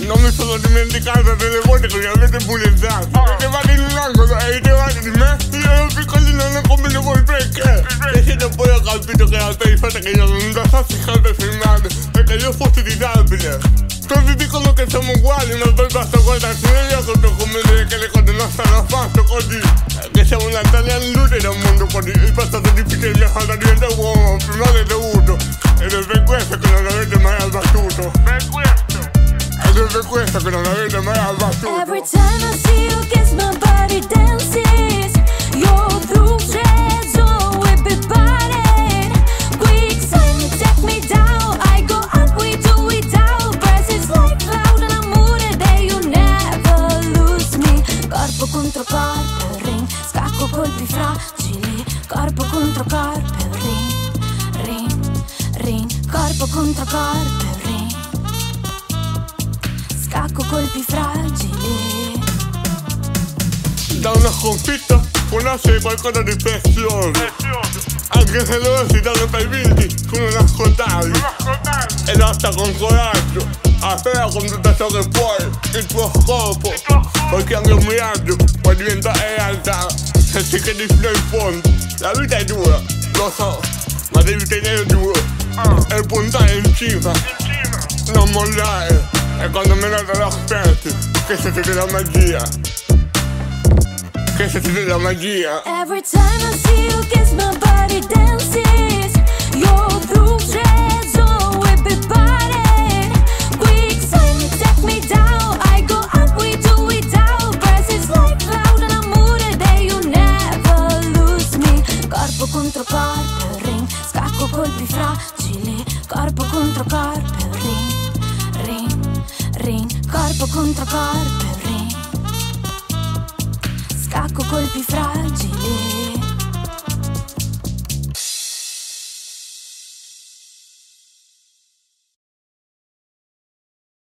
Non mi sono dimenticato delle volte che mi avete bullizzato. Mettevate in un angolo e ridevate di me. Io ero piccolino e non combino voi perché? E siete poi ho capito che la pensate che io non da sassicare filmate perché io fossi disabile. Tutti dicono che siamo uguali, ma poi basta guardarsi negli occhi per comprendere che le cose non stanno affatto così. Che siamo nati anni luce da un mondo così. Il passato è difficile mi ha fatto diventare uomo prima del dovuto. Ed è per questo che non avete mai abbattuto. Per questo. Ed è per questo che non avete mai abbattuto. Every time I see you kiss my body dances. You're through dreads, oh whip it body. Quicksand, you take me down. I go up, we do without. Presses like cloud and I'm moving there. You never lose me. Corpo contro corpo, ring. Scacco colpi fragili. Corpo contro corpo, ring, ring, ring. Corpo contro corpo, ring. Scacco colpi fragili. Da una sconfitta può nascere qualcosa di prezioso. Anche se loro si danno per vinti, tu non ascoltavi. E lotta con coraggio, appena con tutto ciò che puoi, il tuo scopo. Perché anche un miraggio può diventare realtà se si credi fino in fondo. La vita è dura, lo so, ma devi tenere duro e puntare in cima. Non mollare, e quando meno te lo aspetti, che siete della magia. Che siete della magia. Every time I see you kiss my body dances. You're through dreads, oh whip it body. Quicksand, you take me down. I go up, we do without. Presses like cloud and I'm moving there. You never lose me. Corpo contro corpo, ring. Scacco colpi fragili. Corpo contro corpo, ring, ring, ring. Corpo contro corpo, ring. Scacco colpi fragili.